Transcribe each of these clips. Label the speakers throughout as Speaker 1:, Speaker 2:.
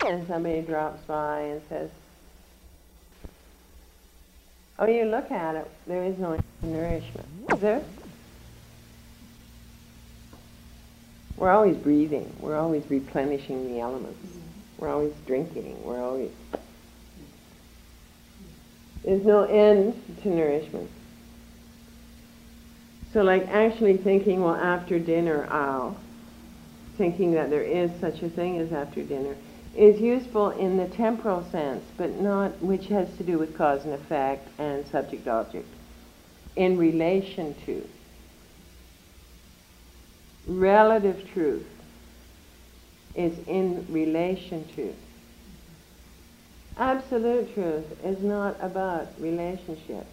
Speaker 1: And somebody drops by and says, oh, you look at it, there is no nourishment. Is there? We're always breathing. We're always replenishing the elements. We're always drinking. There's no end to nourishment. So like actually thinking, well, after dinner thinking that there is such a thing as after dinner, is useful in the temporal sense, but not, which has to do with cause and effect and subject-object, in relation to. Relative truth is in relation to. Absolute truth is not about relationship.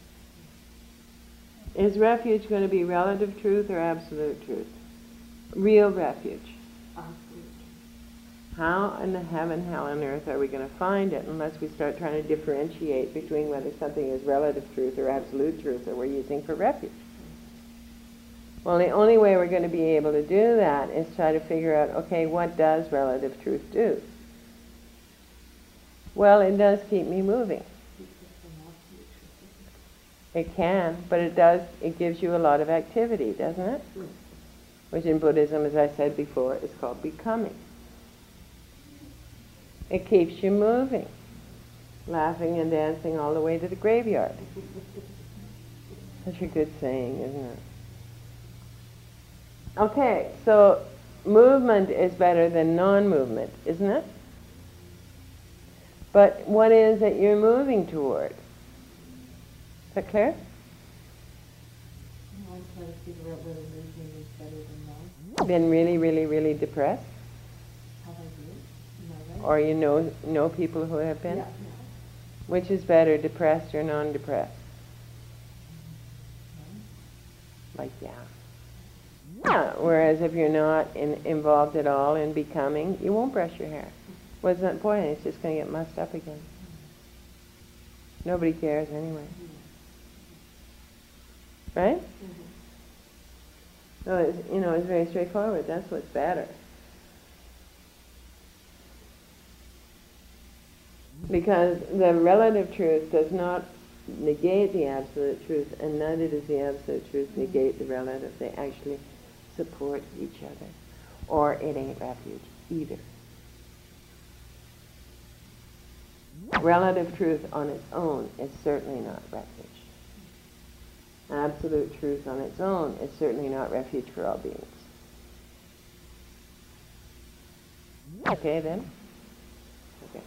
Speaker 1: Is refuge going to be relative truth or absolute truth? Real refuge. How in the heaven, hell, and earth are we going to find it unless we start trying to differentiate between whether something is relative truth or absolute truth or we're using for refuge? Well, the only way we're going to be able to do that is try to figure out, okay, what does relative truth do? Well, it does keep me moving. It can, but it gives you a lot of activity, doesn't it? Which in Buddhism, as I said before, is called becoming. It keeps you moving, laughing and dancing all the way to the graveyard. Such a good saying, isn't it? Okay, so movement is better than non-movement, isn't it? But what is it you're moving toward? Is that clear?
Speaker 2: I'm trying to figure out whether movement is better than non.
Speaker 1: Been really, really, really depressed?
Speaker 2: Have I been? Am I right?
Speaker 1: Or you know people who have been?
Speaker 2: Yeah.
Speaker 1: Which is better, depressed or non-depressed? Like, yeah. Whereas if you're not involved at all in becoming, you won't brush your hair. What's the point? It's just going to get mussed up again. Nobody cares anyway. Right? So it's very straightforward. That's what's better. Because the relative truth does not negate the absolute truth, and neither does the absolute truth negate the relative. They actually support each other. Or it ain't refuge either. Relative truth on its own is certainly not refuge. Absolute truth on its own is certainly not refuge for all beings. Okay then? Okay.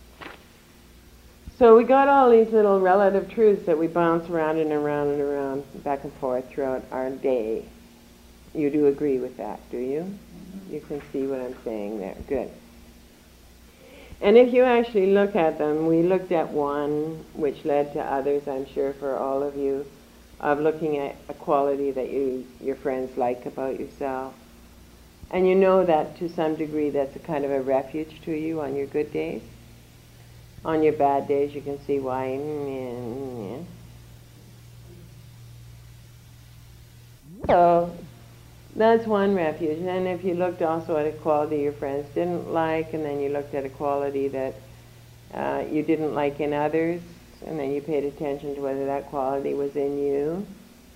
Speaker 1: So we got all these little relative truths that we bounce around and around and around, back and forth throughout our day. You do agree with that, do you? You can see what I'm saying there. Good. And if you actually look at them, we looked at one, which led to others, I'm sure, for all of you, of looking at a quality that your friends like about yourself. And you know that to some degree that's a kind of a refuge to you on your good days. On your bad days you can see why. So that's one refuge. And then if you looked also at a quality your friends didn't like, and then you looked at a quality that you didn't like in others, and then you paid attention to whether that quality was in you.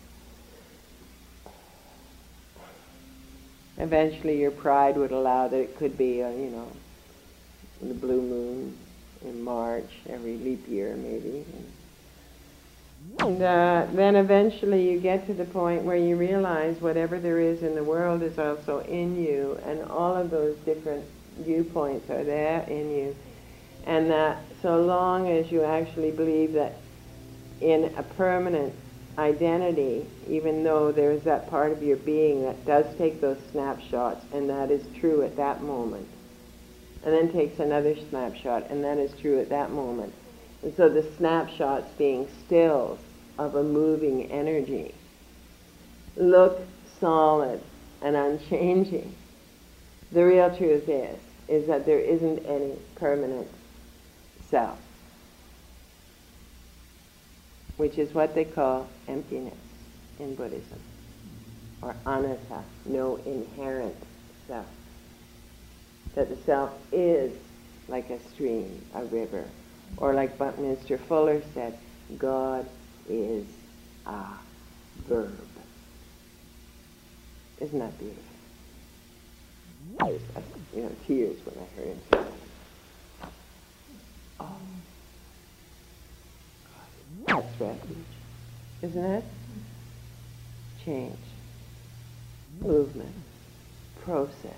Speaker 1: Eventually your pride would allow that it could be, the blue moon in March, every leap year maybe. And then eventually you get to the point where you realize whatever there is in the world is also in you, and all of those different viewpoints are there in you. And that so long as you actually believe that in a permanent identity, even though there's that part of your being that does take those snapshots, and that is true at that moment, and then takes another snapshot, and that is true at that moment. And so the snapshots being stills of a moving energy look solid and unchanging. The real truth is that there isn't any permanent self, which is what they call emptiness in Buddhism, or anatta, no inherent self. That the self is like a stream, a river. Or like Buckminster Fuller said, God is a verb. Isn't that beautiful? Tears when I heard him say that. Oh, that's refuge, isn't it? Change, movement, process,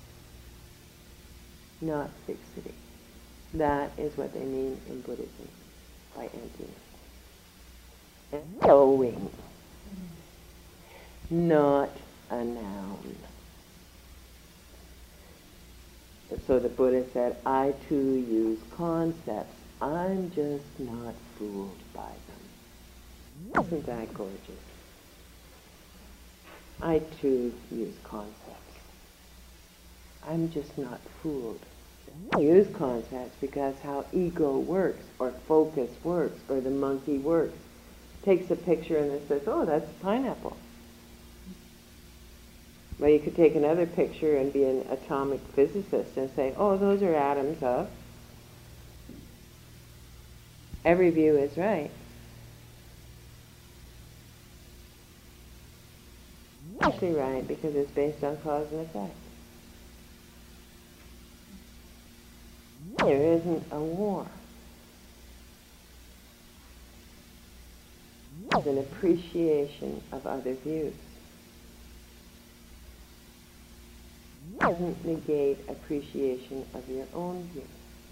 Speaker 1: not fixity. That is what they mean in Buddhism by emptiness. And knowing, not a noun. So the Buddha said, I too use concepts. I'm just not fooled by them. Isn't that gorgeous? I too use concepts. I'm just not fooled. I use concepts because how ego works, or focus works, or the monkey works. Takes a picture and it says, oh, that's a pineapple. Well, you could take another picture and be an atomic physicist and say, oh, those are atoms of. Every view is right. Actually right, because it's based on cause and effect. There isn't a war. It's an appreciation of other views. It doesn't negate appreciation of your own view.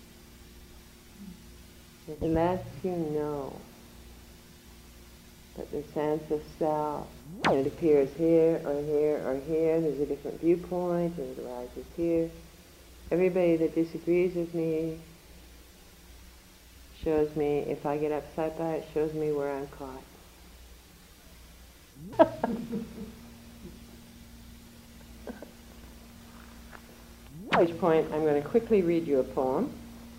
Speaker 1: It lets you know that the sense of self, it appears here or here or here, there's a different viewpoint, and it arises here. Everybody that disagrees with me shows me, if I get upset by it, shows me where I'm caught. At which point I'm going to quickly read you a poem.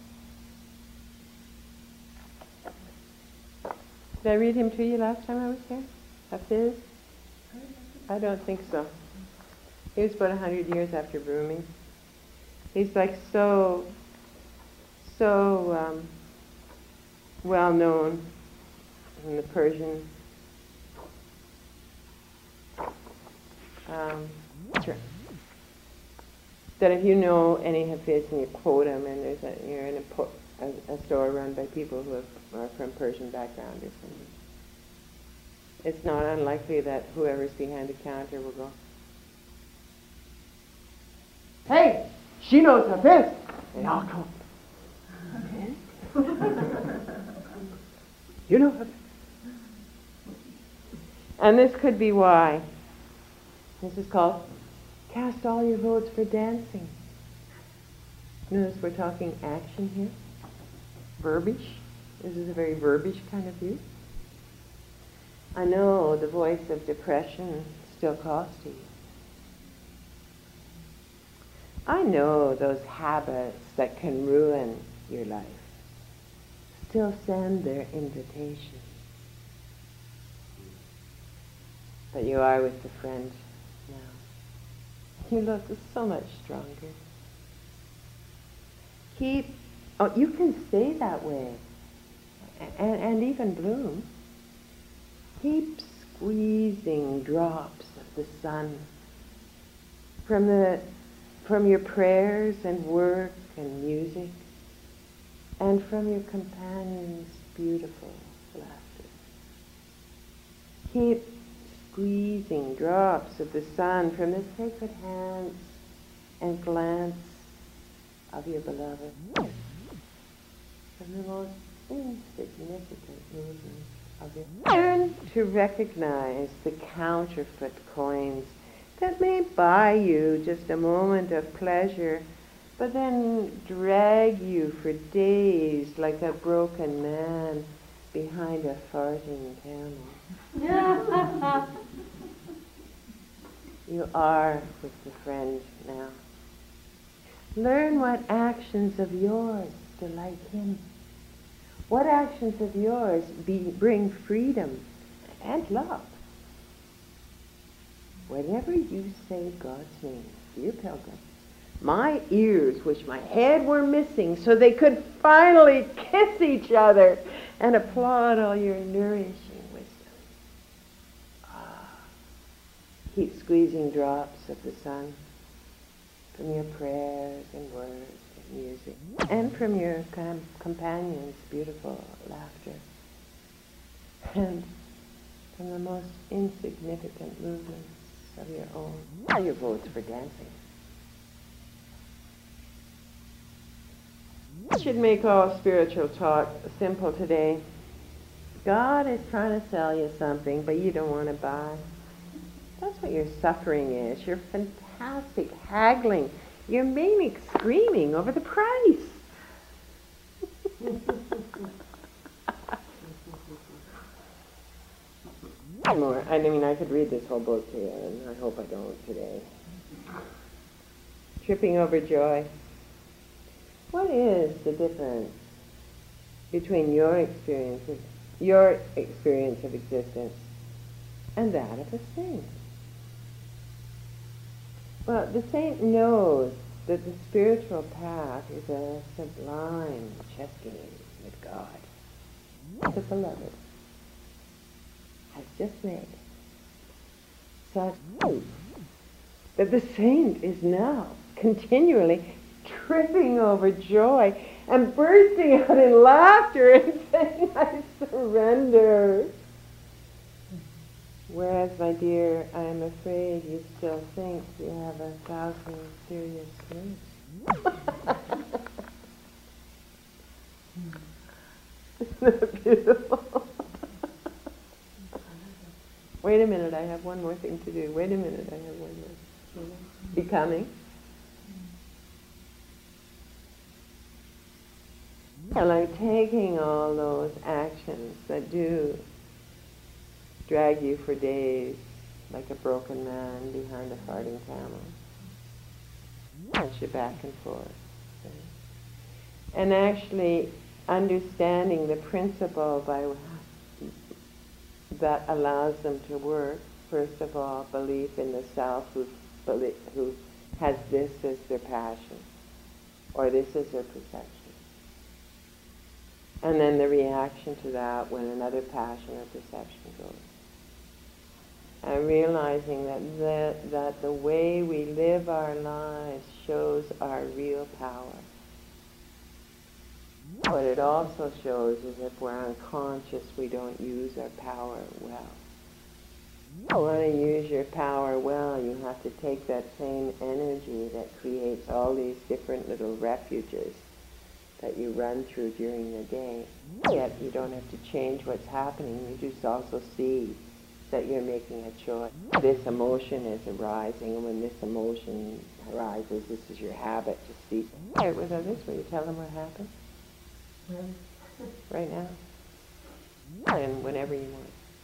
Speaker 1: Did I read him to you last time I was here? Of his? I don't think so. He was about 100 years after Rumi. He's like so well known in the Persian that if you know any of his and you quote him, and you're in a store run by people who are from Persian background or something, it's not unlikely that whoever's behind the counter will go, hey, she knows her fist! And I'll go, you know her fist. And this could be why. This is called Cast All Your Votes for Dancing. Notice we're talking action here. Verbiage. This is a very verbiage kind of view. I know the voice of depression still calls to you. I know those habits that can ruin your life still send their invitation. But you are with the friend now. You look so much stronger. You can stay that way and even bloom. Keep squeezing drops of the sun from your prayers and work and music, and from your companion's beautiful laughter. Keep squeezing drops of the sun from the sacred hands and glance of your beloved, from the most insignificant movement of your. Learn to recognize the counterfeit coins that may buy you just a moment of pleasure, but then drag you for days like a broken man behind a farting camel. You are with the friend now. Learn what actions of yours delight him. What actions of yours bring freedom and love. Whenever you say God's name, dear pilgrim, my ears, which my head were missing, so they could finally kiss each other and applaud all your nourishing wisdom. Keep squeezing drops of the sun from your prayers and words and music, and from your companions' beautiful laughter, and from the most insignificant movements of your own. All your votes for dancing. I should make all spiritual talk simple today. God is trying to sell you something, but you don't want to buy. That's what your suffering is. You're fantastic haggling. You're mainly screaming over the price. More. I mean, I could read this whole book to you, and I hope I don't today. Tripping over joy. What is the difference between your experience of existence and that of a saint? Well, the saint knows that the spiritual path is a sublime chess game with God. The beloved has just made such that the saint is now continually tripping over joy and bursting out in laughter and saying, I surrender. Whereas, my dear, I am afraid you still think you have 1,000 serious sins. Isn't that beautiful? Wait a minute, I have one more thing to do. Wait a minute, I have one more. Becoming. And like taking all those actions that do drag you for days like a broken man behind a farting camel. Punch you back and forth. And actually understanding the principle that allows them to work. First of all, belief in the self who has this as their passion, or this as their perception. And then the reaction to that when another passion or perception goes. And realizing that the way we live our lives shows our real power. What it also shows is if we're unconscious, we don't use our power well. If you want to use your power well, you have to take that same energy that creates all these different little refuges that you run through during the day. Yet you don't have to change what's happening. You just also see that you're making a choice. This emotion is arising, and when this emotion arises, this is your habit to speak. Share it with others. Will you tell them what happened? Right now. And whenever you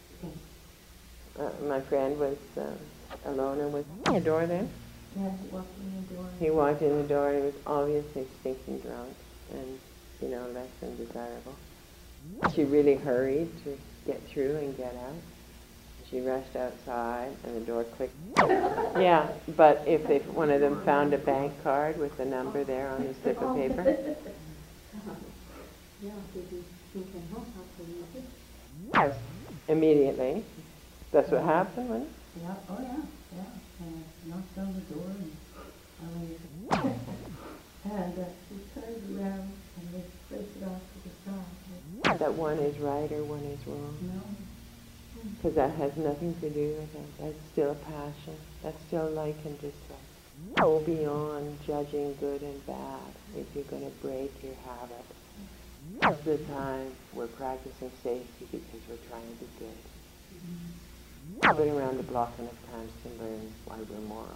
Speaker 1: want. My friend was alone and was in the door then.
Speaker 2: Yeah, he walked in the door.
Speaker 1: He walked in the door and he was obviously stinking drunk and, less than desirable. She really hurried to get through and get out. She rushed outside and the door clicked. Yeah, but if one of them found a bank card with the number there on the slip of paper.
Speaker 2: Yeah, did he came home? How could he?
Speaker 1: Yes, immediately. That's what happened, wasn't it?
Speaker 2: Yeah, oh yeah. And I knocked on the door and I waited. And he turned around and they placed it off to the side.
Speaker 1: That one is right or one is wrong.
Speaker 2: No.
Speaker 1: Because that has nothing to do with it. That's still passion. That's still like and dislike. Go beyond judging good and bad if you're going to break your habit. Most of the time we're practicing safety because we're trying to be good. I've been around the block enough times to learn why we're moral.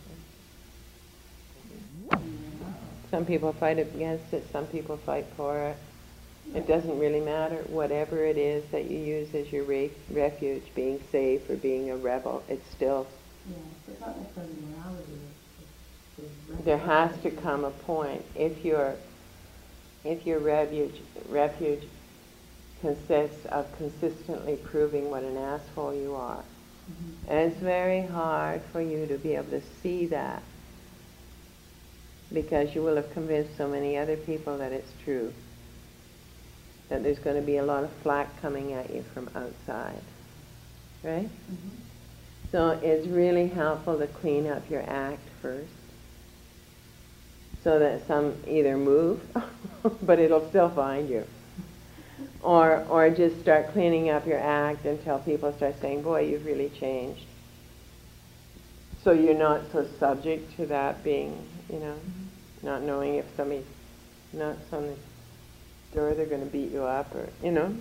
Speaker 1: Some people fight against it, some people fight for it. It doesn't really matter. Whatever it is that you use as your refuge, being safe or being a rebel, it's still...
Speaker 2: Yeah, it's not necessarily morality.
Speaker 1: There has to come a point. If your refuge consists of consistently proving what an asshole you are, and it's very hard for you to be able to see that because you will have convinced so many other people that it's true, that there's going to be a lot of flack coming at you from outside, right?
Speaker 2: Mm-hmm.
Speaker 1: So it's really helpful to clean up your act first, so that some either move, but it'll still find you, or just start cleaning up your act until people start saying, boy, you've really changed. So you're not so subject to that being, not knowing if somebody knocks on the door, they're going to beat you up, or,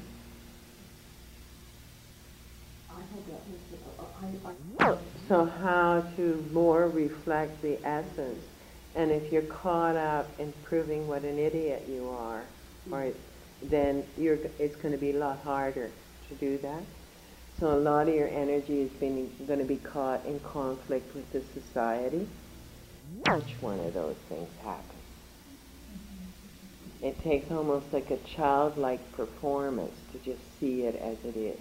Speaker 1: So how to more reflect the essence. And if you're caught up in proving what an idiot you are, then it's going to be a lot harder to do that. So a lot of your energy is going to be caught in conflict with the society. Which one of those things happens? It takes almost like a childlike performance to just see it as it is.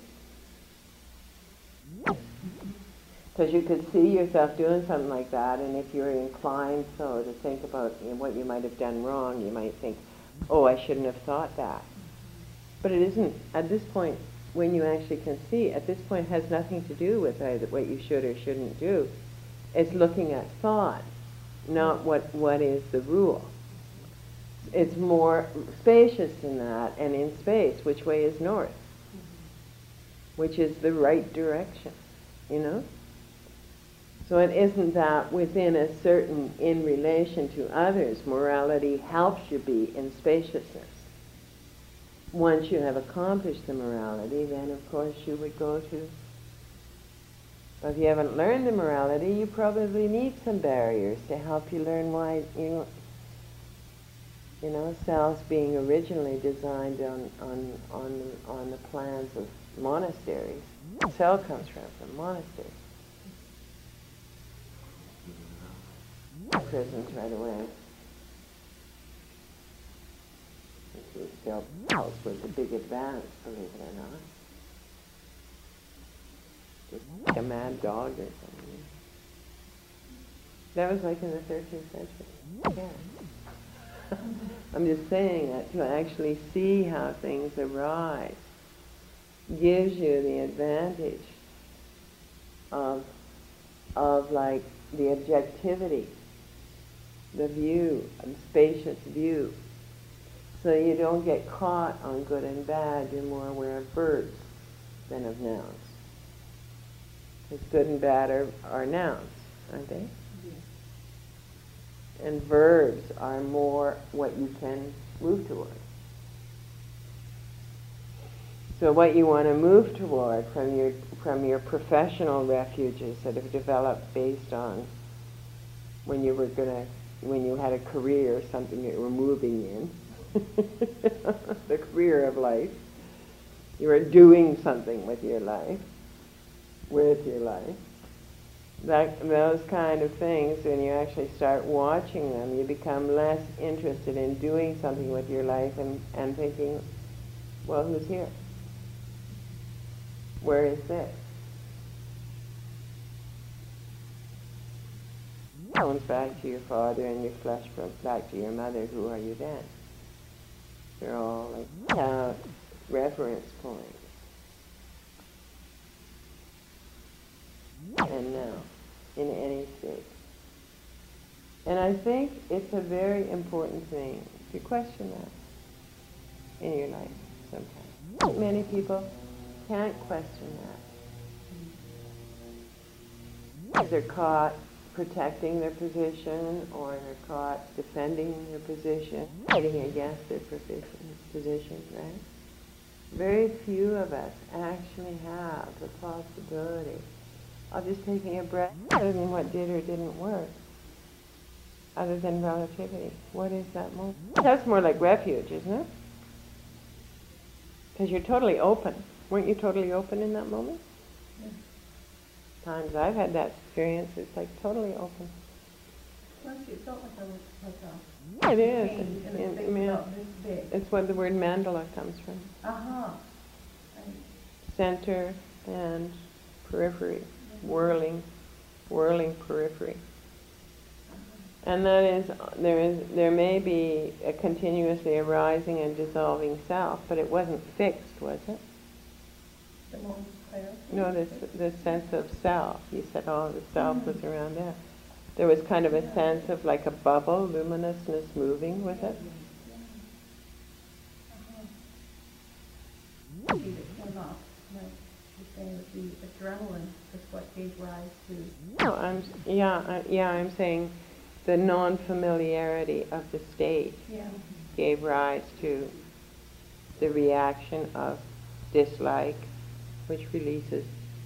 Speaker 1: Because you could see yourself doing something like that, and if you're inclined so to think about what you might have done wrong, you might think, oh, I shouldn't have thought that. But it isn't, at this point, when you actually can see, at this point it has nothing to do with either what you should or shouldn't do. It's looking at thought, not what is the rule. It's more spacious than that, and in space, which way is north? Which is the right direction, So it isn't that within a certain, in relation to others, morality helps you be in spaciousness. Once you have accomplished the morality, then of course you would go to, but if you haven't learned the morality, you probably need some barriers to help you learn why, cells being originally designed on the plans of monasteries. Cell comes from monasteries. Prisons right away. Still, cells was a big advance, believe it or not. Just like a mad dog or something. That was like in the 13th century. Yeah. I'm just saying that to actually see how things arise gives you the advantage of like the objectivity, the view, a spacious view. So you don't get caught on good and bad, you're more aware of verbs than of nouns. Because good and bad are nouns, aren't they?
Speaker 2: Yes.
Speaker 1: And verbs are more what you can move toward. So what you want to move toward from your professional refuges that have developed based on when you had a career or something that you were moving in, the career of life, you were doing something with your life, those kind of things, when you actually start watching them, you become less interested in doing something with your life and thinking, well, who's here? Where is this? Bones back to your father and your flesh back to your mother. Who are you then? They're all like reference points. And now, in any state. And I think it's a very important thing to question that in your life sometimes. Many people can't question that. They're caught protecting their position, or they're caught defending their position, fighting against their position, right? Very few of us actually have the possibility of just taking a breath, other than what did or didn't work, other than relativity. What is that moment? That's more like refuge, isn't it? Because you're totally open. Weren't you totally open in that moment?
Speaker 2: Yeah.
Speaker 1: Times I've had that experience, it's like totally open.
Speaker 2: Once you felt like I was
Speaker 1: It is. It's where the word mandala comes from.
Speaker 2: Uh-huh.
Speaker 1: Center and periphery. Whirling periphery. And that is, there may be a continuously arising and dissolving self, but it wasn't fixed, was it?
Speaker 2: The more clarity.
Speaker 1: No, the sense of self. You said, oh, the self was around there. There was kind of a sense of like a bubble, luminousness moving with it.
Speaker 2: Maybe it came off, like you're saying, the adrenaline is what gave rise to.
Speaker 1: No, I'm saying the non-familiarity of the state
Speaker 2: Yeah.
Speaker 1: gave rise to the reaction of dislike, which releases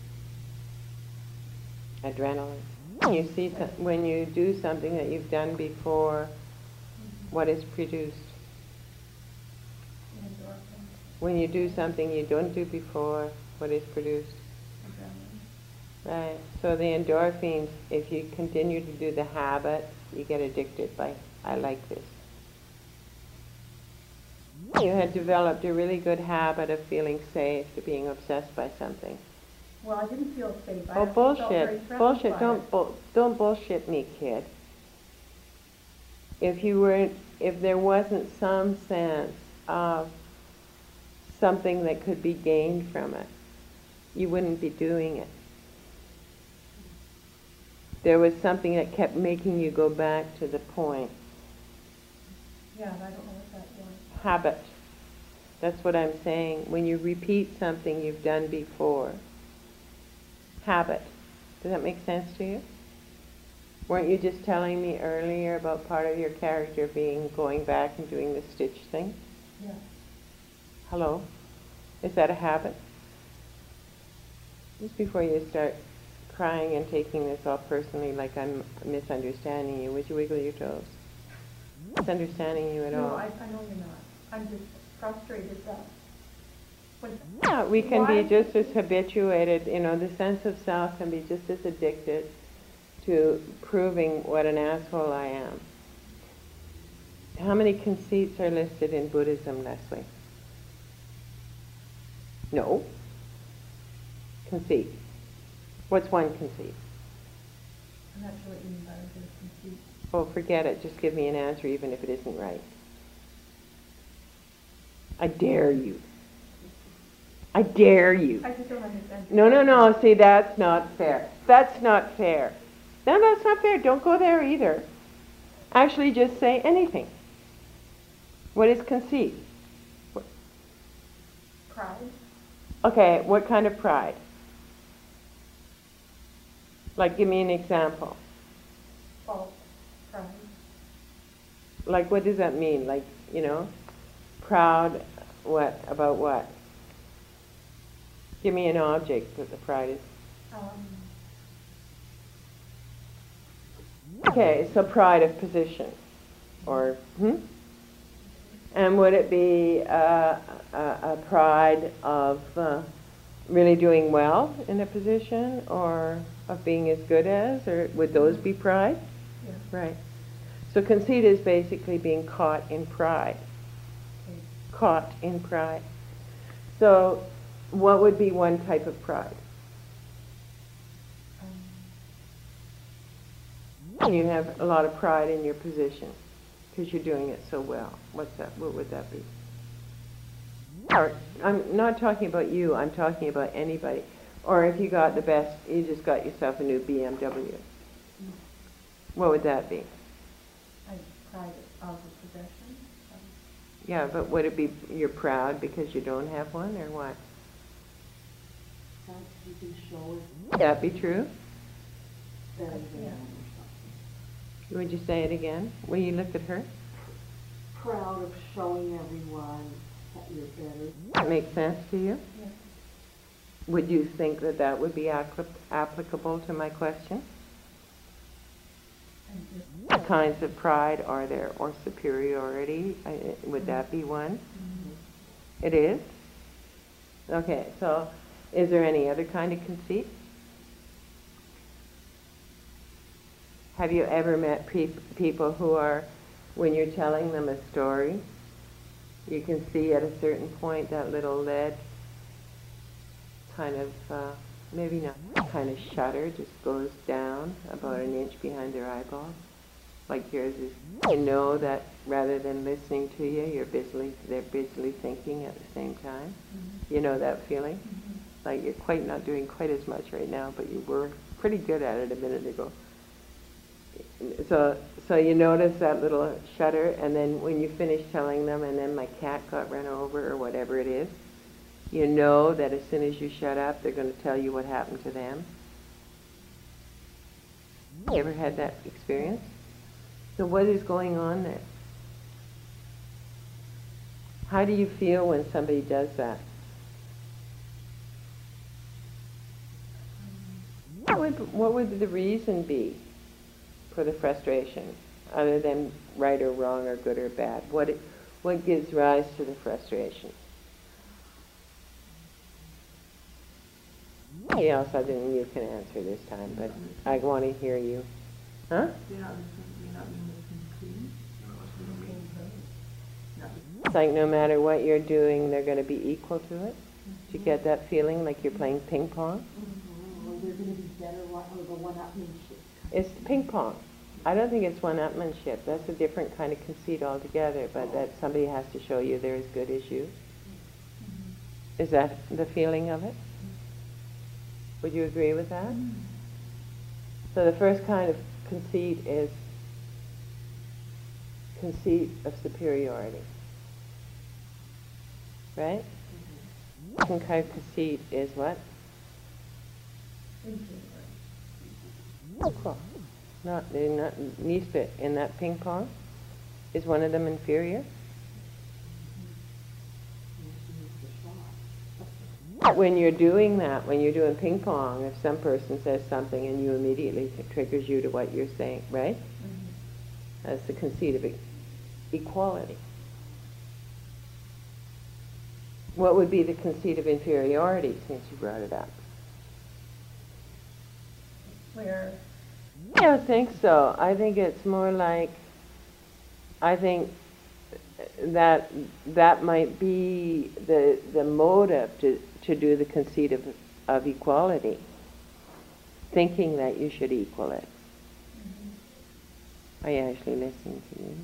Speaker 1: adrenaline. You see, when you do something that you've done before, what is produced?
Speaker 2: Endorphin,
Speaker 1: When you do something you don't do before, what is produced?
Speaker 2: adrenaline.
Speaker 1: Right. So the endorphins, if you continue to do the habit, you get addicted by, I like this. You had developed a really good habit of feeling safe, to being obsessed by something.
Speaker 2: Well, I didn't feel safe.
Speaker 1: Oh,
Speaker 2: I felt very
Speaker 1: bullshit.
Speaker 2: threatened
Speaker 1: Bullshit.
Speaker 2: by it.
Speaker 1: Don't bullshit me, kid. If there wasn't some sense of something that could be gained from it, you wouldn't be doing it. There was something that kept making you go back to the point.
Speaker 2: Yeah, I don't know what that was.
Speaker 1: Habit. That's what I'm saying. When you repeat something you've done before. Habit. Does that make sense to you? Weren't you just telling me earlier about part of your character being going back and doing the stitch thing?
Speaker 2: Yeah.
Speaker 1: Hello? Is that a habit? Just before you start crying and taking this all personally, like I'm misunderstanding you, would you wiggle your toes? Misunderstanding you at all?
Speaker 2: No, I know you're not. I'm just frustrated that when
Speaker 1: Yeah, we can
Speaker 2: why-
Speaker 1: be just as habituated, the sense of self can be just as addicted to proving what an asshole I am. How many conceits are listed in Buddhism, Leslie? No. Conceit. What's one conceit?
Speaker 2: I'm not sure what you mean by the conceit.
Speaker 1: Oh, forget it. Just give me an answer even if it isn't right. I dare you. I dare you.
Speaker 2: I just don't understand.
Speaker 1: No. See, that's not fair. That's not fair. No, that's not fair. Don't go there either. Actually, just say anything. What is conceit?
Speaker 2: Pride.
Speaker 1: Okay, what kind of pride? Like, give me an example.
Speaker 2: False pride.
Speaker 1: Like, what does that mean? Like, proud, what? About what? Give me an object that the pride is. Okay, so pride of position. Or, And would it be a pride of really doing well in a position, or of being as good as, or would those be pride?
Speaker 2: Yeah.
Speaker 1: Right. So conceit is basically being caught in pride.
Speaker 2: Okay.
Speaker 1: Caught in pride. So what would be one type of pride? You have a lot of pride in your position because you're doing it so well. What's that? What would that be? Or, I'm not talking about you, I'm talking about anybody. Or if you got the best, you just got yourself a new BMW. What would that be?
Speaker 2: Pride of the possession.
Speaker 1: Yeah, but would it be you're proud because you don't have one, or what?
Speaker 3: You can show it
Speaker 1: Would that be true?
Speaker 3: better than
Speaker 2: Yeah.
Speaker 3: them or something.
Speaker 1: Would you say it again? Will you look at her?
Speaker 3: Proud of showing everyone that you're better.
Speaker 1: That makes sense to you?
Speaker 2: Yeah.
Speaker 1: Would you think that that would be applicable to my question?
Speaker 2: And just,
Speaker 1: What kinds of pride are there, or superiority? Would that be one? It is? Okay, so is there any other kind of conceit? Have you ever met people who are, when you're telling them a story, you can see at a certain point that little lead kind of, maybe not kind of shudder, just goes down about an inch behind their eyeball? like yours is, you know that rather than listening to you, they're busily thinking at the same time.
Speaker 2: Mm-hmm.
Speaker 1: You know that feeling?
Speaker 2: Mm-hmm.
Speaker 1: Like you're quite not doing quite as much right now, but you were pretty good at it a minute ago. So you notice that little shudder, and then when you finish telling them, and then my cat got run over or whatever it is, you know that as soon as you shut up, they're going to tell you what happened to them. You ever had that experience? So what is going on there? How do you feel when somebody does that? What would the reason be for the frustration, other than right or wrong or good or bad? What gives rise to the frustration? Anybody else other than you can answer this time, but I want to hear you. Huh? It's like no matter what you're doing, they're going to be equal to it. Do you get that feeling like you're playing ping pong?
Speaker 3: Or they're going to be better, or the one-upmanship.
Speaker 1: It's ping pong. I don't think it's one-upmanship. That's a different kind of conceit altogether, but that somebody has to show you they're as good as you. Is that the feeling of it? Would you agree with that? So the first kind of conceit is conceit of superiority. Right? The second kind of conceit is what? Cool. They're not least bit in that ping pong. Is one of them inferior? When you're doing that, when you're doing ping pong, if some person says something and you immediately triggers you to what you're saying, right? Mm-hmm. That's the conceit of equality. What would be the conceit of inferiority, since you brought it up?
Speaker 2: Where?
Speaker 1: I don't think so. I think it's more like, I think that might be the motive to do the conceit of equality, thinking that you should equal it. Mm-hmm. Are you actually listening to me?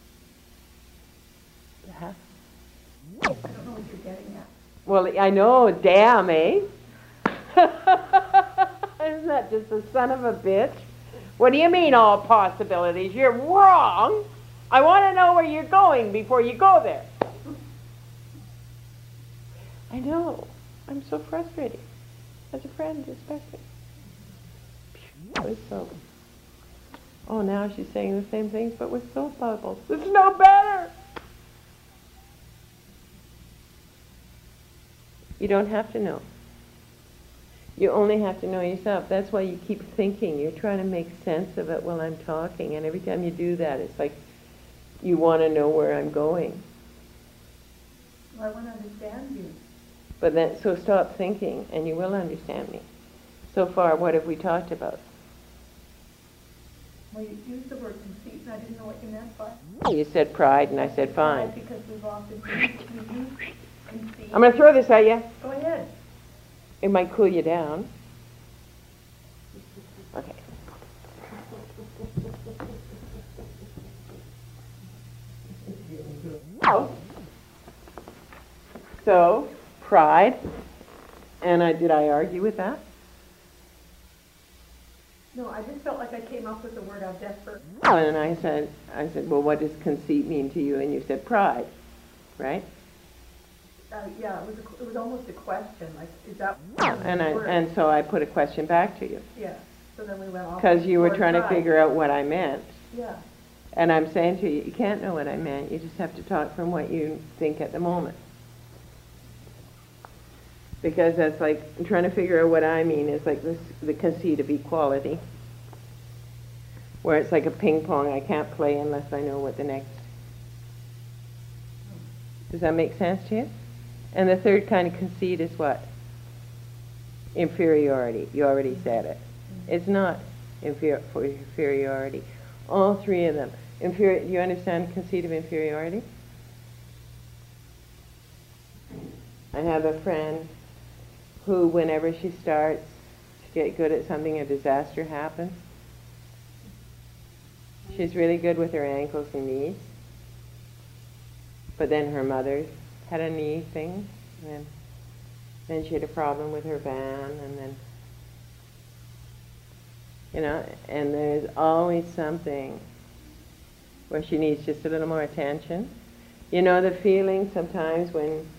Speaker 2: I don't know what you're getting at.
Speaker 1: Well, I know, damn, eh? Isn't that just a son of a bitch? What do you mean, all possibilities? You're wrong. I want to know where you're going before you go there. I know. I'm so frustrated. As a friend, especially. So. Oh, now she's saying the same things, but with soap bubbles. It's no better. You don't have to know. You only have to know yourself. That's why you keep thinking. You're trying to make sense of it while I'm talking. And every time you do that, it's like you want to know where I'm going.
Speaker 2: Well, I want to understand you.
Speaker 1: But then, so stop thinking, and you will understand me. So far, what have we talked about?
Speaker 2: Well, you used the word conceit, and I didn't know what you meant by
Speaker 1: You said pride, and I said fine.
Speaker 2: because we've often used conceit.
Speaker 1: I'm going to throw this at you.
Speaker 2: Go ahead.
Speaker 1: It might cool you down. Okay. So, pride. And did I argue with that?
Speaker 2: No, I just felt like I came up with the word out desperate.
Speaker 1: And I said, well, what does conceit mean to you? And you said pride, right?
Speaker 2: Yeah, it was almost a question. Like, is that?
Speaker 1: And so I put a question back to you.
Speaker 2: Yeah. So then we went off.
Speaker 1: Because you were trying to figure out what I meant.
Speaker 2: Yeah.
Speaker 1: And I'm saying to you, you can't know what I meant. You just have to talk from what you think at the moment. Because that's like trying to figure out what I mean is like the conceit of equality, where it's like a ping pong. I can't play unless I know what the next. Does that make sense to you? And the third kind of conceit is what? Inferiority. You already said it. It's not for inferiority. All three of them. You understand the conceit of inferiority? I have a friend who, whenever she starts to get good at something, a disaster happens. She's really good with her ankles and knees. But then her mother had a knee thing, and then she had a problem with her van, and then, and there's always something where she needs just a little more attention. You know the feeling sometimes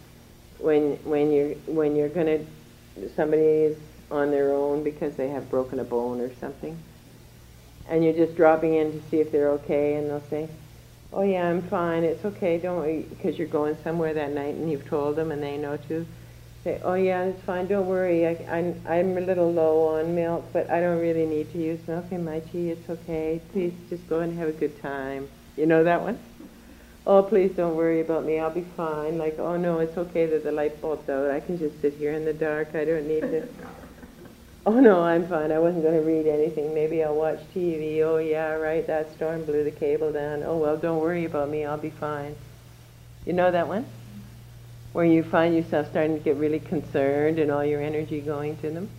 Speaker 1: when you're gonna, somebody is on their own because they have broken a bone or something, and you're just dropping in to see if they're okay, and they'll say, "Oh yeah, I'm fine, it's okay, don't worry," because you're going somewhere that night and you've told them and they know too. Say, "Oh yeah, it's fine, don't worry, I'm a little low on milk, but I don't really need to use milk in my tea, it's okay, please just go and have a good time." You know that one? "Oh, please don't worry about me, I'll be fine." Like, "Oh no, it's okay that the light bulb's out, I can just sit here in the dark, I don't need to." "Oh no, I'm fine, I wasn't going to read anything, maybe I'll watch TV." "Oh yeah, right, that storm blew the cable down. Oh well, don't worry about me, I'll be fine." You know that one? Where you find yourself starting to get really concerned and all your energy going to them.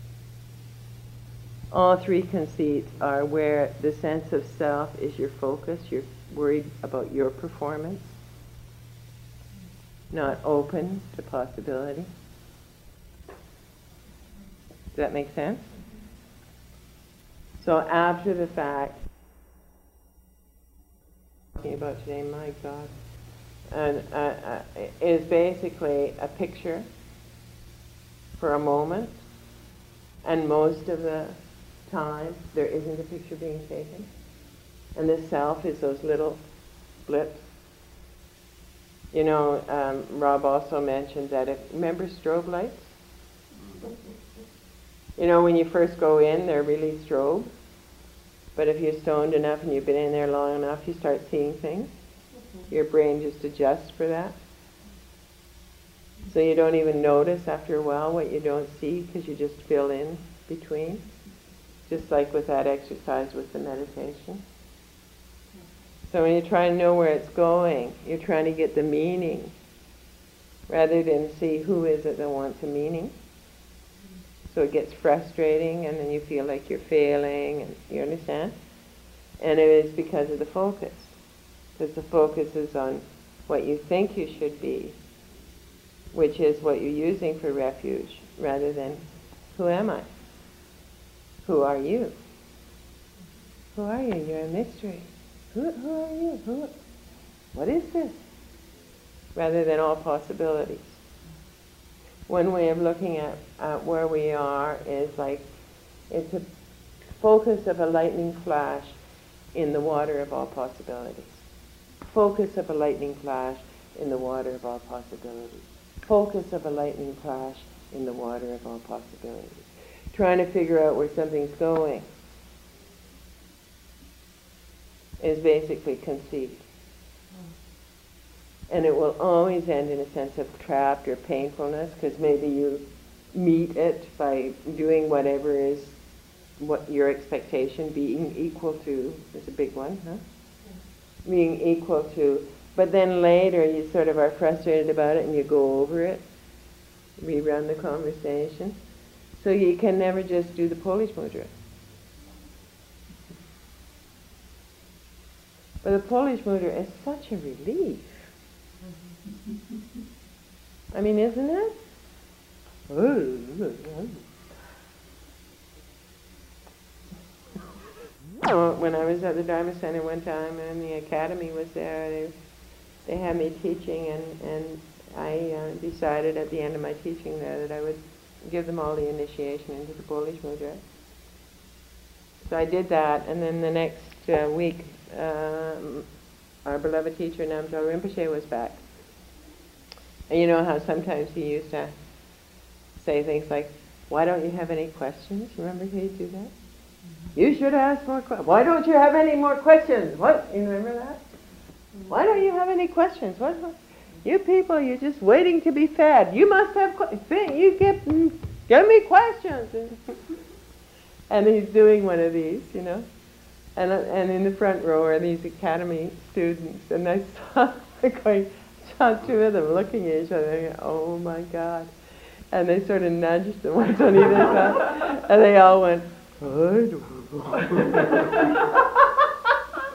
Speaker 1: All three conceits are where the sense of self is your focus, you're worried about your performance, not open to possibility. Does that make sense? So after the fact, talking about today, my God, and is basically a picture for a moment, and most of the time there isn't a picture being taken, and the self is those little blips. Rob also mentioned that remember strobe lights? When you first go in, they're really strobe. But if you're stoned enough and you've been in there long enough, you start seeing things. Your brain just adjusts for that. So you don't even notice after a while what you don't see because you just fill in between. Just like with that exercise with the meditation. So when you try to know where it's going, you're trying to get the meaning rather than see who is it that wants a meaning. So it gets frustrating, and then you feel like you're failing, and you understand? And it is because of the focus. Because the focus is on what you think you should be, which is what you're using for refuge, rather than, who am I? Who are you? Who are you? You're a mystery. Who are you? What is this? Rather than all possibilities. One way of looking at where we are is like, it's a focus of a lightning flash in the water of all possibilities. Focus of a lightning flash in the water of all possibilities. Focus of a lightning flash in the water of all possibilities. Trying to figure out where something's going is basically conceit. And it will always end in a sense of trapped or painfulness, because maybe you meet it by doing whatever is what your expectation, being equal to, is a big one, huh? Yeah. Being equal to, but then later you sort of are frustrated about it and you go over it, rerun the conversation. So you can never just do the Polish mudra. But the Polish mudra is such a relief. I mean, isn't it? When I was at the Dharma Center one time and the academy was there, they had me teaching, and I decided at the end of my teaching there that I would give them all the initiation into the Polish mudra. So I did that, and then the next week our beloved teacher Namgyal Rinpoche was back. And you know how sometimes he used to say things like, "Why don't you have any questions?" Remember he'd do that? Mm-hmm. "You should ask more questions." "Why don't you have any more questions?" "What?" You remember that? Mm-hmm. "Why don't you have any questions? What? You people, you're just waiting to be fed. You must have questions. You give me questions." And he's doing one of these, And in the front row are these academy students, and I saw two of them looking at each other, and oh my God. And they sort of nudged them once on either side, and they all went, "I don't know."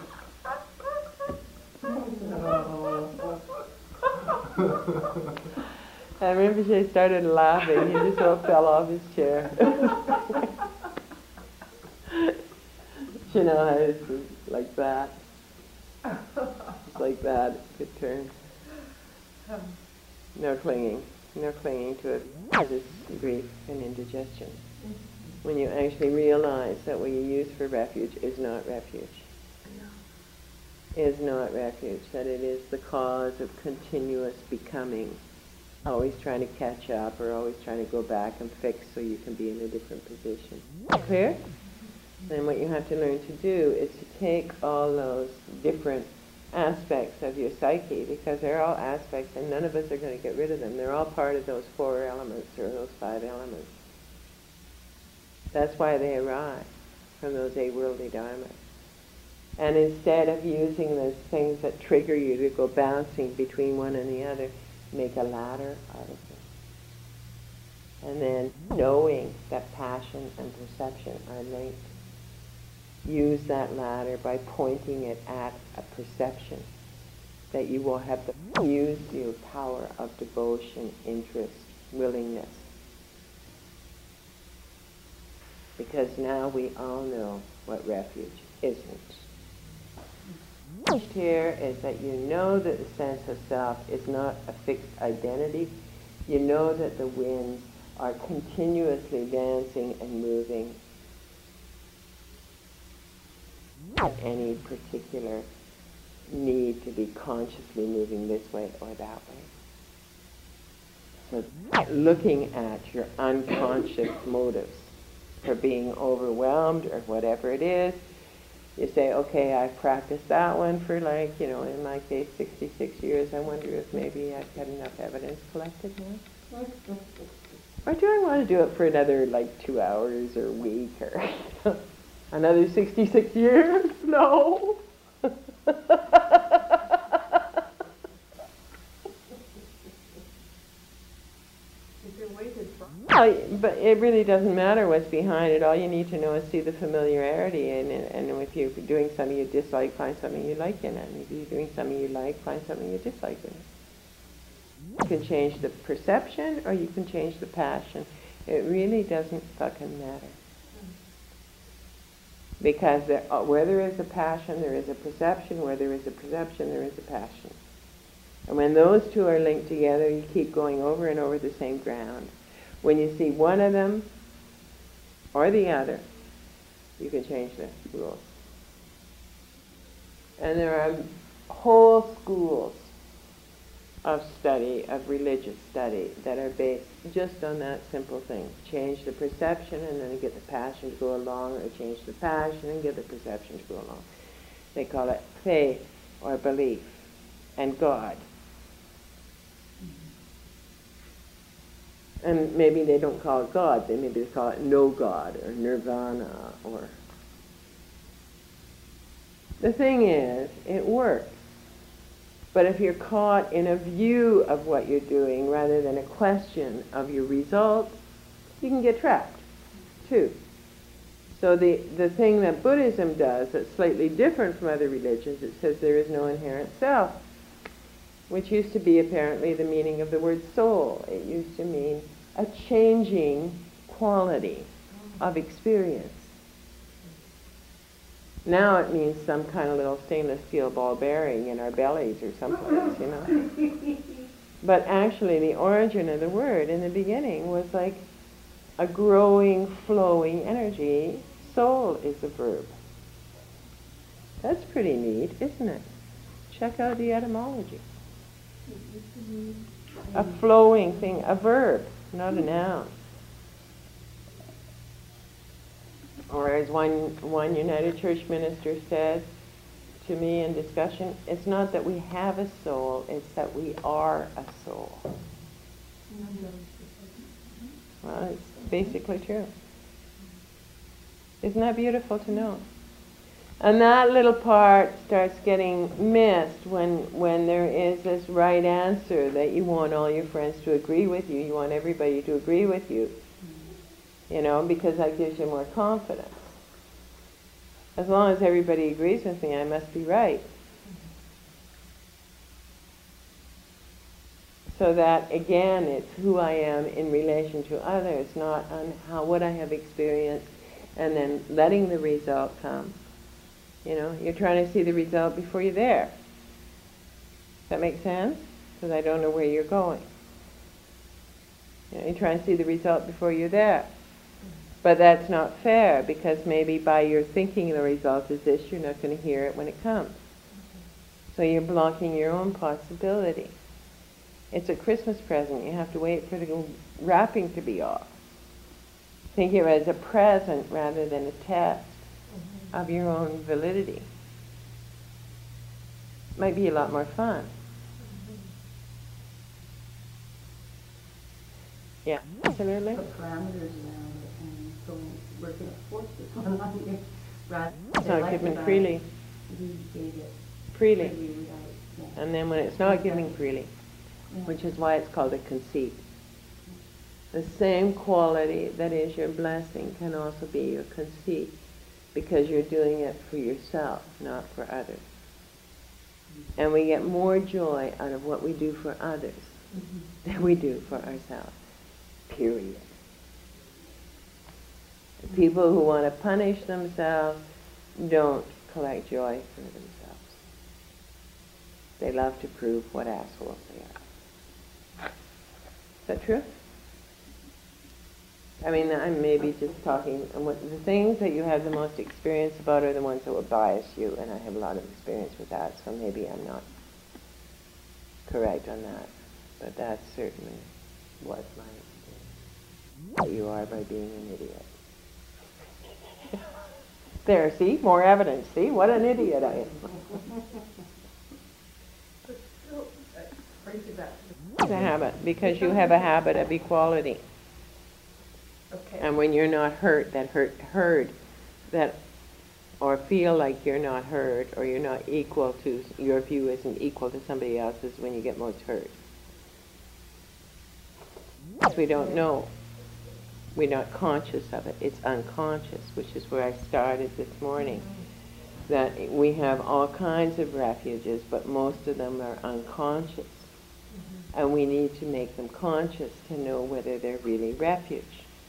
Speaker 1: And Rinpoche started laughing. He just about fell off his chair. You know how it's like that. It's like that. It turns. No clinging. No clinging to it. This grief and indigestion. When you actually realize that what you use for refuge is not refuge. Is not refuge. That it is the cause of continuous becoming. Always trying to catch up or always trying to go back and fix so you can be in a different position. Clear? Then what you have to learn to do is to take all those different aspects of your psyche, because they're all aspects and none of us are going to get rid of them. They're all part of those 4 elements or those 5 elements. That's why they arise from those 8 worldly dharmas. And instead of using those things that trigger you to go bouncing between one and the other, make a ladder out of them. And then knowing that passion and perception are linked. Use that ladder by pointing it at a perception that you will have to use your power of devotion, interest, willingness. Because now we all know what refuge isn't. Here is that you know that the sense of self is not a fixed identity. You know that the winds are continuously dancing and moving without any particular need to be consciously moving this way or that way. So looking at your unconscious motives for being overwhelmed or whatever it is, you say, okay, I've practiced that one for in my case, 66 years. I wonder if maybe I've got enough evidence collected now. Or do I want to do it for another 2 hours or a week or another 66 years? No. But it really doesn't matter what's behind it. All you need to know is see the familiarity, and if you're doing something you dislike, find something you like in it. And if you're doing something you like, find something you dislike in it. You can change the perception or you can change the passion. It really doesn't fucking matter. Because where there is a passion, there is a perception. Where there is a perception, there is a passion. And when those two are linked together, you keep going over and over the same ground. When you see one of them or the other, you can change the rules. And there are whole schools of study, of religious study, that are based just on that simple thing. Change the perception and then get the passion to go along, or change the passion and get the perception to go along. They call it faith or belief and God. And maybe they don't call it God, maybe they call it no God or nirvana or... The thing is, it works. But if you're caught in a view of what you're doing rather than a question of your results, you can get trapped, too. So the thing that Buddhism does that's slightly different from other religions, it says there is no inherent self, which used to be apparently the meaning of the word soul. It used to mean a changing quality of experience. Now it means some kind of little stainless steel ball bearing in our bellies or someplace, But actually the origin of the word in the beginning was like a growing, flowing energy. Soul is a verb. That's pretty neat, isn't it? Check out the etymology. A flowing thing, a verb, not a noun. Or as one United Church minister said to me in discussion, it's not that we have a soul, it's that we are a soul. Well, it's basically true. Isn't that beautiful to know? And that little part starts getting missed when there is this right answer that you want all your friends to agree with you. You want everybody to agree with you. Because that gives you more confidence. As long as everybody agrees with me, I must be right. So that, again, it's who I am in relation to others, not on what I have experienced, and then letting the result come. You know, you're trying to see the result before you're there. Does that make sense? Because I don't know where you're going. You know, you're trying to see the result before you're there. But that's not fair, because maybe by your thinking the result is this, you're not going to hear it when it comes. So you're blocking your own possibility. It's a Christmas present. You have to wait for the wrapping to be off. Think of it as a present rather than a test of your own validity. Might be a lot more fun. Yeah, absolutely.
Speaker 2: Put parameters around it and so we're going to force this one on you. Rather
Speaker 1: It's not given freely.
Speaker 2: We gave it
Speaker 1: Freely.
Speaker 2: without, yeah.
Speaker 1: And then when it's not giving freely, which is why it's called a conceit. The same quality that is your blessing can also be your conceit, because you're doing it for yourself, not for others. And we get more joy out of what we do for others than we do for ourselves. Period. The people who want to punish themselves don't collect joy for themselves. They love to prove what assholes they are. Is that true? I mean, I'm maybe just talking, the things that you have the most experience about are the ones that will bias you, and I have a lot of experience with that, so maybe I'm not correct on that. But that's certainly what my experience. What you are by being an idiot. There, see? More evidence. See? What an idiot I am. It's a habit, because you have a habit of equality.
Speaker 2: Okay.
Speaker 1: And when you're not heard, or feel like you're not heard, or you're not equal to, your view isn't equal to somebody else's, when you get most hurt. Because we don't know. We're not conscious of it. It's unconscious, which is where I started this morning. That we have all kinds of refuges, but most of them are unconscious. And we need to make them conscious to know whether they're really refuge.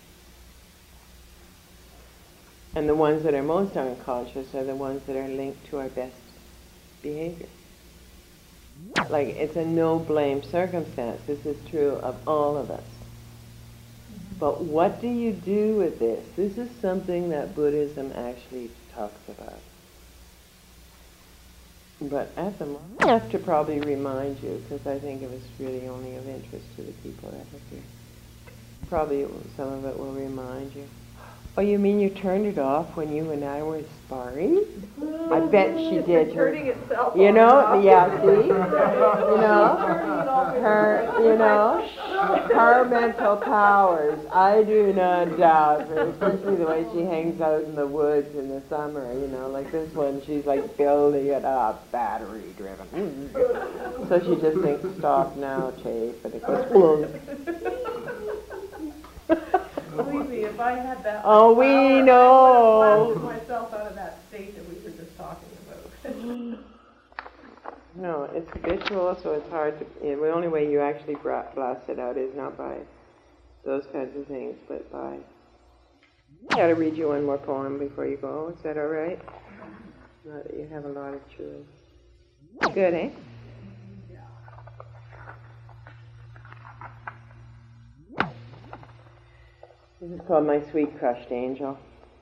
Speaker 1: And the ones that are most unconscious are the ones that are linked to our best behavior. Like, it's a no-blame circumstance. This is true of all of us. But what do you do with this? This is something that Buddhism actually talks about. But at the moment, I have to probably remind you, because I think it was really only of interest to the people that are here. Probably some of it will remind you. Oh, you mean you turned it off when you and I were sparring? I bet she did.
Speaker 3: Turning itself
Speaker 1: You
Speaker 3: on
Speaker 1: know,
Speaker 3: and
Speaker 1: yeah,
Speaker 3: off.
Speaker 1: see? Her mental powers, I do not doubt, especially the way she hangs out in the woods in the summer, like this one, she's like building it up, battery driven. So she just thinks, stop now, tape, and it goes,
Speaker 4: Believe me, if I had that
Speaker 1: oh, we
Speaker 4: power,
Speaker 1: know.
Speaker 4: I would have blasted myself out of that state that we were just talking about.
Speaker 1: No, it's habitual, so it's hard to, the only way you actually blast it out is not by those kinds of things, but by, I gotta read you one more poem before you go. Is that all right? Not that you have a lot of choice. Good, eh? This is called My Sweet Crushed Angel.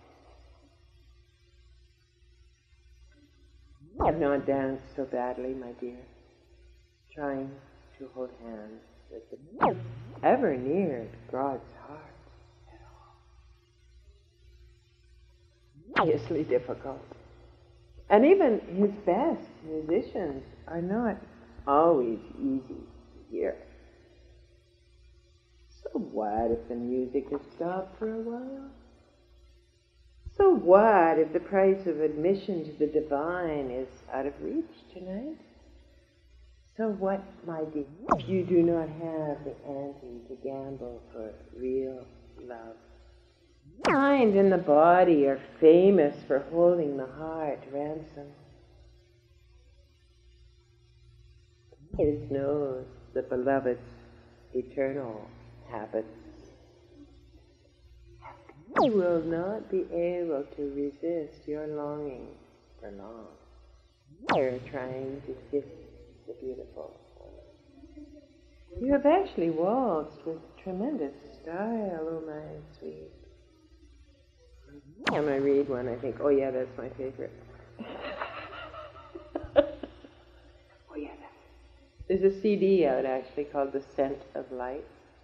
Speaker 1: I have not danced so badly, my dear, trying to hold hands with the ever near God's heart at all. Obviously difficult. And even his best musicians are not always easy to hear. So what if the music is stopped for a while? So what if the price of admission to the divine is out of reach tonight? So what, my dear, if you do not have the ante to gamble for real love? The mind and the body are famous for holding the heart ransom. It knows the beloved's eternal habits. You will not be able to resist your longing for long. You're trying to kiss the beautiful. You have actually waltzed with tremendous style, oh my sweet. Every time I read one, I think, oh yeah, that's my favorite. Oh yeah, there's a CD out actually called The Scent of Light.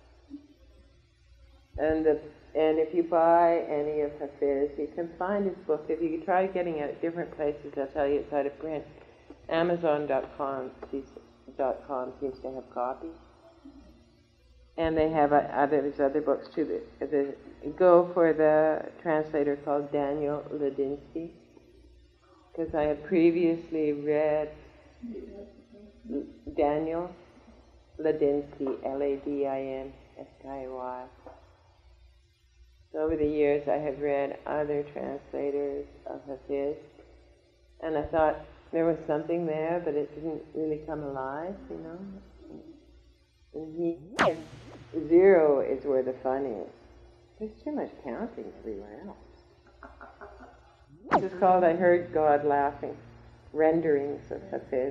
Speaker 1: And if you buy any of Hafiz, you can find his book. If you try getting it at different places, they'll tell you it's out of print. Amazon.com seems to have copies. And they have there's other books too. Go for the translator called Daniel Ladinsky, because I had previously read Daniel Ladinsky, Ladinsky. So over the years I have read other translators of Hafiz, and I thought there was something there, but it didn't really come alive, you know. And zero is where the fun is. There's too much counting everywhere else. This is called I Heard God Laughing, renderings of Hafiz.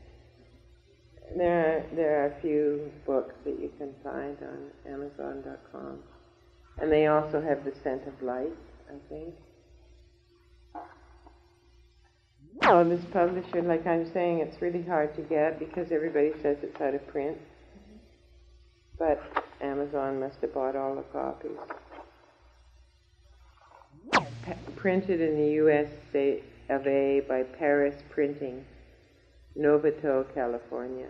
Speaker 1: There are a few books that you can find on Amazon.com. And they also have The Scent of Light, I think. Oh, this publisher, like I'm saying, it's really hard to get because everybody says it's out of print. But Amazon must have bought all the copies. Printed in the USA of A by Paris Printing, Novato, California.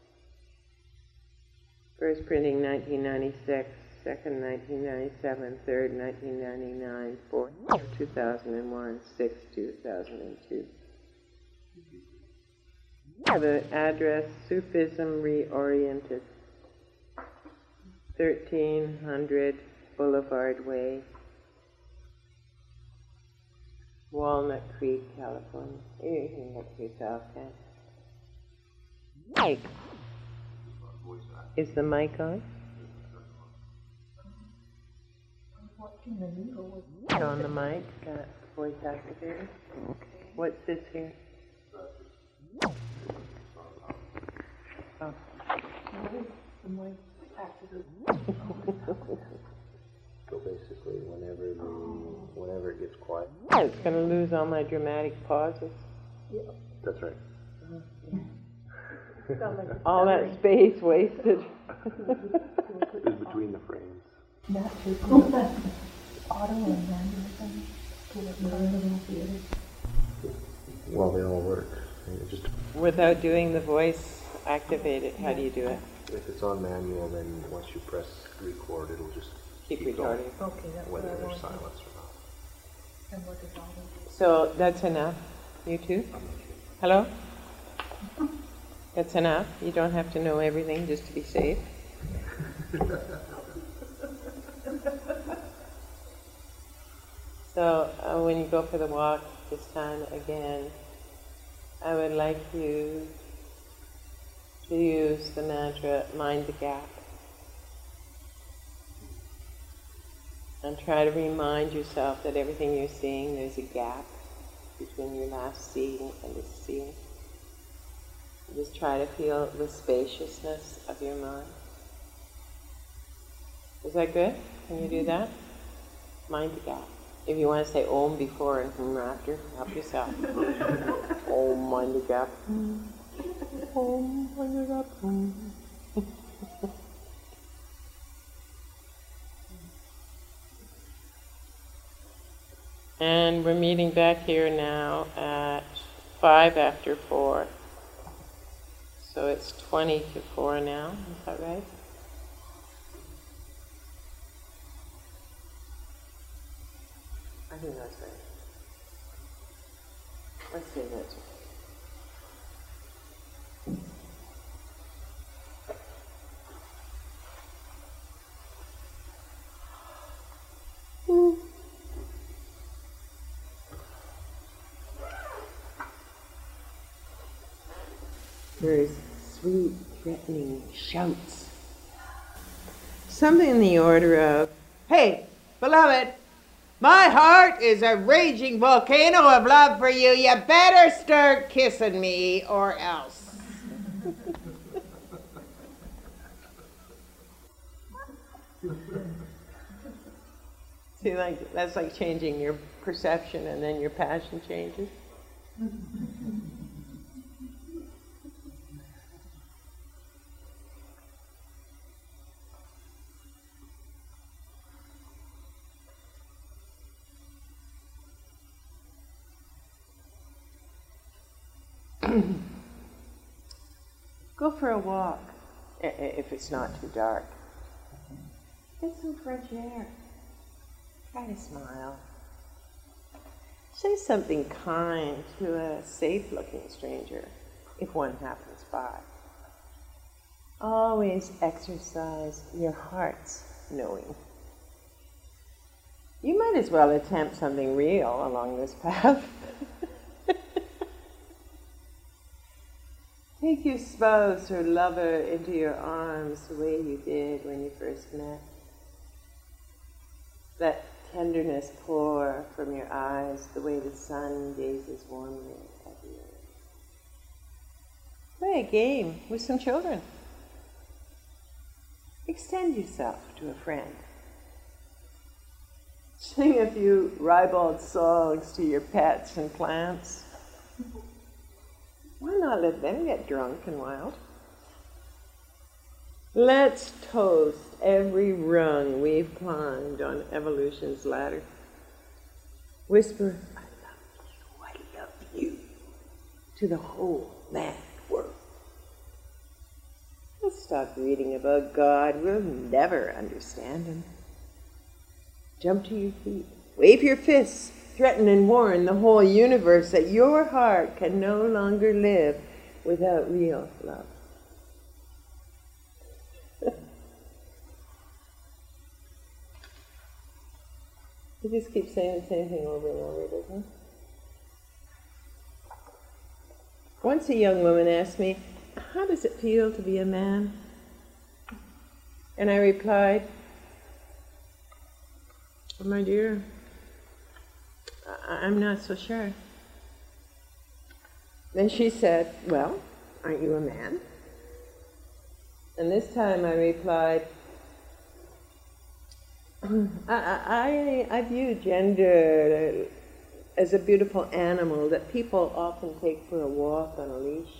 Speaker 1: First printing 1996, second 1997, third 1999, fourth 2001, sixth 2002. The address, Sufism Reoriented, 1300 Boulevard Way, Walnut Creek, California. You can look yourself, can't you? Mic. Is the mic on? On the mic, got voice activated. What's this here? Oh.
Speaker 5: So basically, whenever it gets quiet.
Speaker 1: It's going to lose all my dramatic pauses.
Speaker 5: That's right.
Speaker 1: All that space wasted.
Speaker 5: It's between the frames.
Speaker 2: Not too auto and manual thing.
Speaker 5: Well, they all work. Just
Speaker 1: Without doing the voice activated, how do you do it?
Speaker 5: if it's on manual, then once you press record, it'll just
Speaker 1: Keep
Speaker 5: going,
Speaker 1: recording.
Speaker 2: Okay, that's
Speaker 5: whether
Speaker 2: what I
Speaker 5: there's
Speaker 2: want.
Speaker 5: silence or not.
Speaker 2: And what does auto do?
Speaker 1: So that's enough. You too? Hello? That's enough. You don't have to know everything just to be safe. So when you go for the walk this time again, I would like you to use the mantra, mind the gap. And try to remind yourself that everything you're seeing, there's a gap between your last seeing and this seeing. Just try to feel the spaciousness of your mind. Is that good? Can you do that? Mind the gap. If you want to say Om before and Hum after, help yourself. Om, mind the gap. Om, mind the gap. And we're meeting back here now at 5 after 4. So it's 20 to 4 now, is that right? I think that's right. Let's say that's right. Very sweet, threatening shouts. Something in the order of, "Hey, beloved, my heart is a raging volcano of love for you. You better start kissing me or else." See, like, that's like changing your perception and then your passion changes. Go for a walk, if it's not too dark. Get some fresh air. Try to smile. Say something kind to a safe-looking stranger, if one happens by. Always exercise your heart's knowing. You might as well attempt something real along this path. Take your spouse or lover into your arms the way you did when you first met. Let tenderness pour from your eyes the way the sun gazes warmly at the earth. Play a game with some children. Extend yourself to a friend. Sing a few ribald songs to your pets and plants. Why not let them get drunk and wild? Let's toast every rung we've climbed on evolution's ladder. Whisper, I love you, to the whole mad world. Let's stop reading about God. We'll never understand him. Jump to your feet. Wave your fists. Threaten and warn the whole universe that your heart can no longer live without real love. You just keep saying the same thing over and over, doesn't it? Once a young woman asked me, "How does it feel to be a man?" And I replied, "Oh, my dear, I'm not so sure." Then she said, "Well, aren't you a man?" And this time I replied, I view gender as a beautiful animal that people often take for a walk on a leash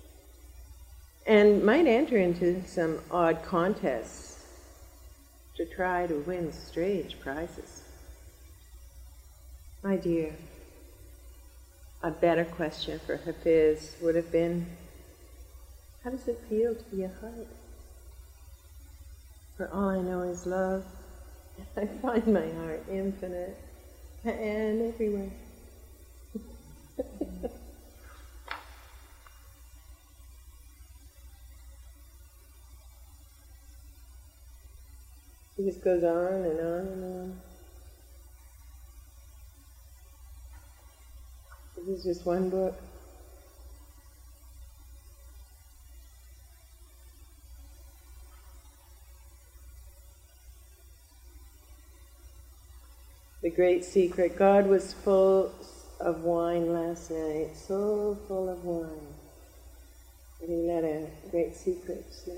Speaker 1: and might enter into some odd contests to try to win strange prizes. My dear, a better question for Hafiz would have been, how does it feel to be a heart? For all I know is love. I find my heart infinite and everywhere. It just goes on and on and on. This is just one book. The great secret. God was full of wine last night, so full of wine, that he let a great secret slip.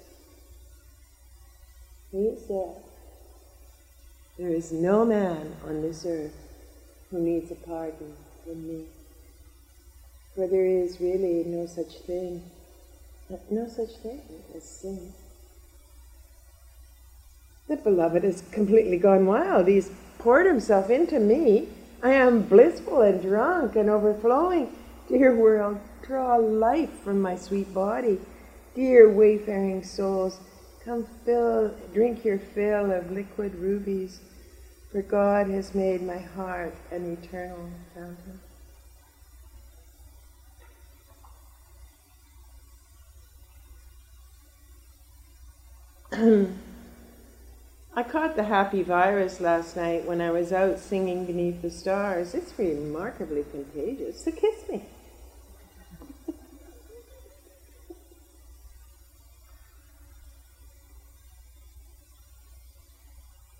Speaker 1: He said, "There is no man on this earth who needs a pardon from me, for there is really no such thing as sin." The beloved has completely gone wild. He's poured himself into me. I am blissful and drunk and overflowing. Dear world, draw life from my sweet body. Dear wayfaring souls, come drink your fill of liquid rubies, for God has made my heart an eternal fountain. I caught the happy virus last night when I was out singing beneath the stars. It's remarkably contagious, so kiss me.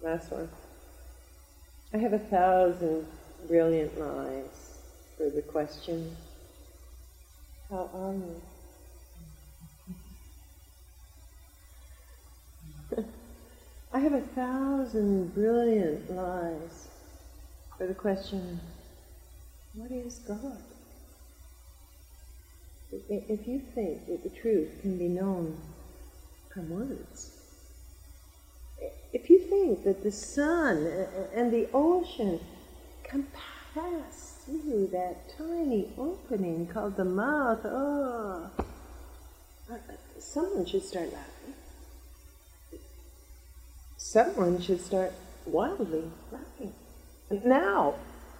Speaker 1: Last one. I have 1,000 brilliant lines for the question, how are you? I have 1,000 brilliant lies for the question, what is God? If you think that the truth can be known from words, if you think that the sun and the ocean can pass through that tiny opening called the mouth, someone should start laughing. Someone should start wildly laughing. Now!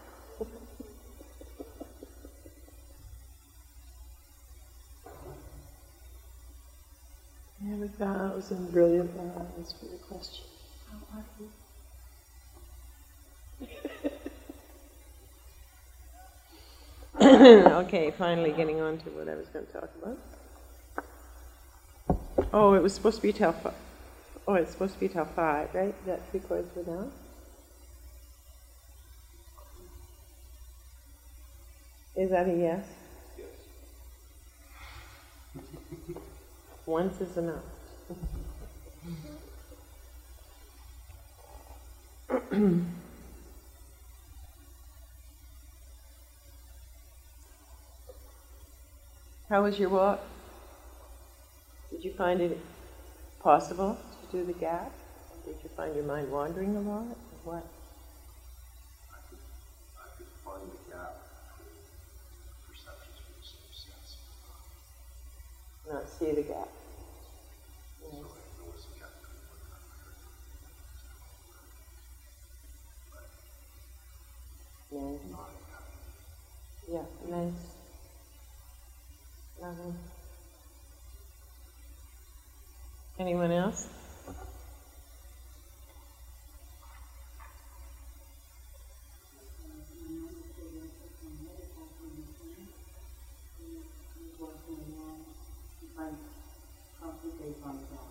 Speaker 1: I have 1,000 brilliant lines for the question. How are you? Okay, finally getting on to what I was going to talk about. Oh, it was supposed to be till 5. Oh, it's supposed to be till 5, right? Is that 3/4 of an hour? Is that a yes? Yes. Once is enough. How was your walk? Did you find it possible to do the gap? Did you find your mind wandering a lot? Or what?
Speaker 5: I could find the gap between perceptions from the same sense.
Speaker 1: Not see the gap. Yes.
Speaker 5: So I noticed the gap between what I heard.
Speaker 1: Nice.
Speaker 5: Not a gap.
Speaker 1: Yeah, nice. Lovely. Anyone else?
Speaker 2: Concentrate on God.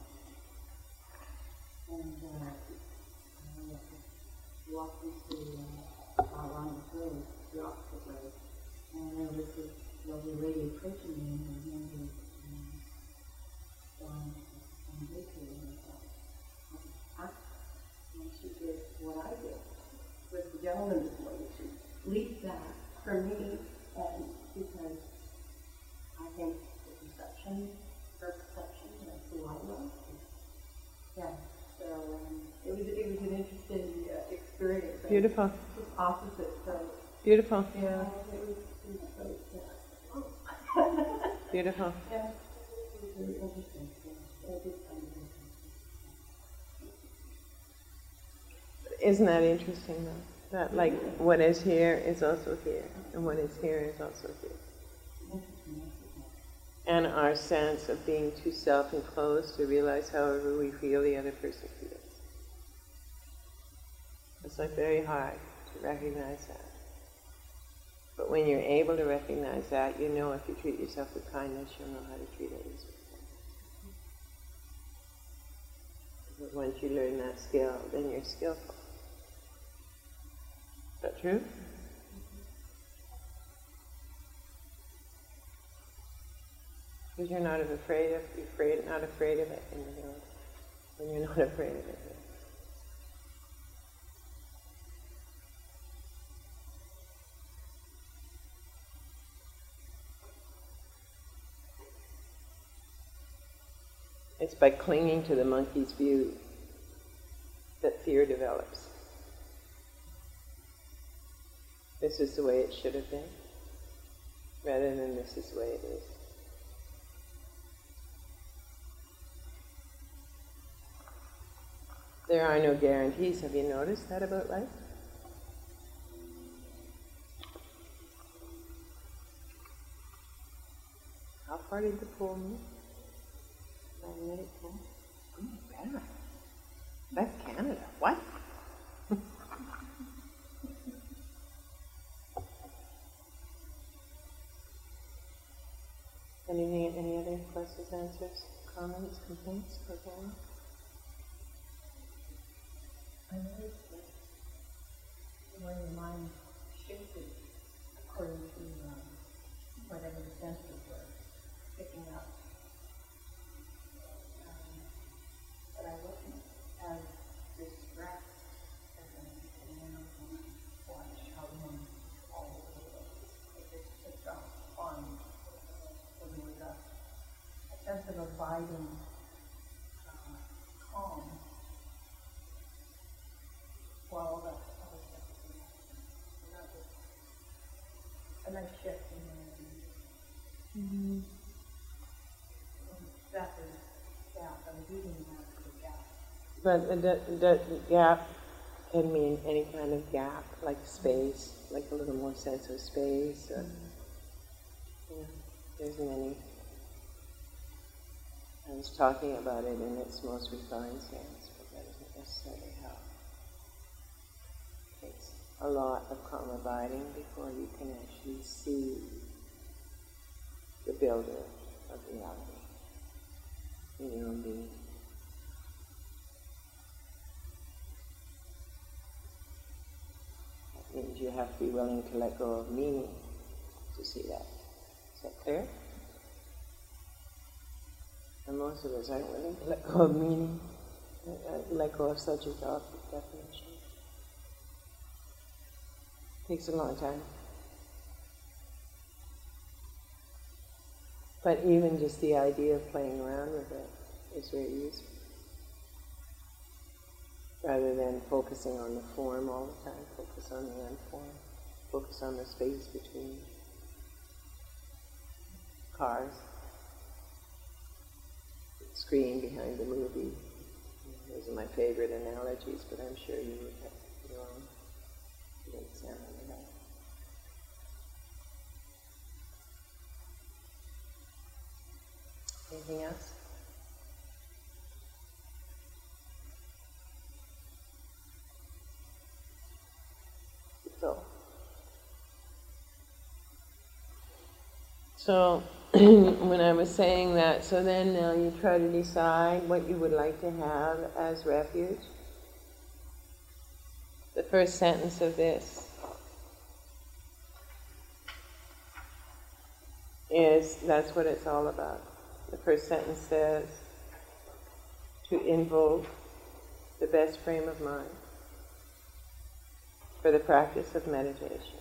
Speaker 2: And walking to along the way, the opposite way. And there was this lovely lady approaching me, and her hand was on bakery, and I thought, and she did what I did with the gentleman this morning. She leaped back for me, and because I think the perception, her perception, that's who I was. Yeah, so it was an interesting experience.
Speaker 1: Beautiful.
Speaker 2: Just opposite, so
Speaker 1: Beautiful.
Speaker 2: yeah, it was so
Speaker 1: Beautiful.
Speaker 2: yeah, it was very interesting. Yeah, it did sound interesting.
Speaker 1: Isn't that interesting though? That like what is here is also here, and what is here is also here. And our sense of being too self-enclosed to realize however we feel the other person feels. It's like very hard to recognize that. But when you're able to recognize that, you know if you treat yourself with kindness, you'll know how to treat others with kindness. But once you learn that skill, then you're skillful. Is that true? Because you're not afraid of it in the world. When you're not afraid of it. It's by clinging to the monkey's view that fear develops. This is the way it should have been, rather than this is the way it is. There are no guarantees. Have you noticed that about life? How far did the pole move? Magnetic pole? Oh my God. That's Canada. What? Any other questions, answers, comments, complaints, programming?
Speaker 2: I noticed that the way your mind shifted according to whatever the senses were picking up. But I wasn't as distressed as I am now when I watch how one all over the place. It just picked up on when there was a sense of abiding calm while all that other stuff was happening. So that was a nice shift in my that was gap. I was using that as a gap.
Speaker 1: But the gap can mean any kind of gap, like space, like a little more sense of space, or, there isn't any. I was talking about it in its most refined sense, but that isn't necessarily how. It takes a lot of calm abiding before you can actually see the builder of reality in your own being. That means you have to be willing to let go of meaning to see that. Is that clear? And most of us aren't willing to let go of meaning, let go of subject object definition. It takes a long time. But even just the idea of playing around with it is very useful. Rather than focusing on the form all the time, focus on the unformed. Focus on the space between cars, the screen behind the movie. Those are my favorite analogies, but I'm sure you would have your own example of that. Anything else? So when I was saying that, so then now you try to decide what you would like to have as refuge. The first sentence of this is, that's what it's all about. The first sentence says, to invoke the best frame of mind for the practice of meditation.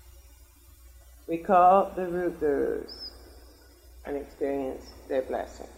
Speaker 1: Recall the root gurus and experience their blessing.